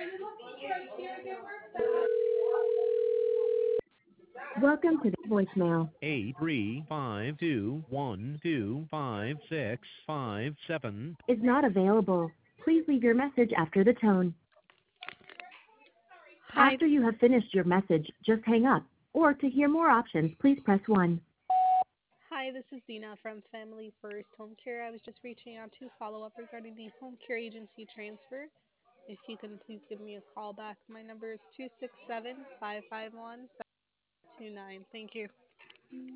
Welcome to the voicemail. 83521256557 Is not available. Please leave your message after the tone. Hi, After you have finished your message, just hang up. Or to hear more options, please press 1. hi. This is Dina from Family First Home Care. I was just reaching out to follow up regarding the home care agency transfer. If you can please give me a call back. My number is 267-551-29. Thank you.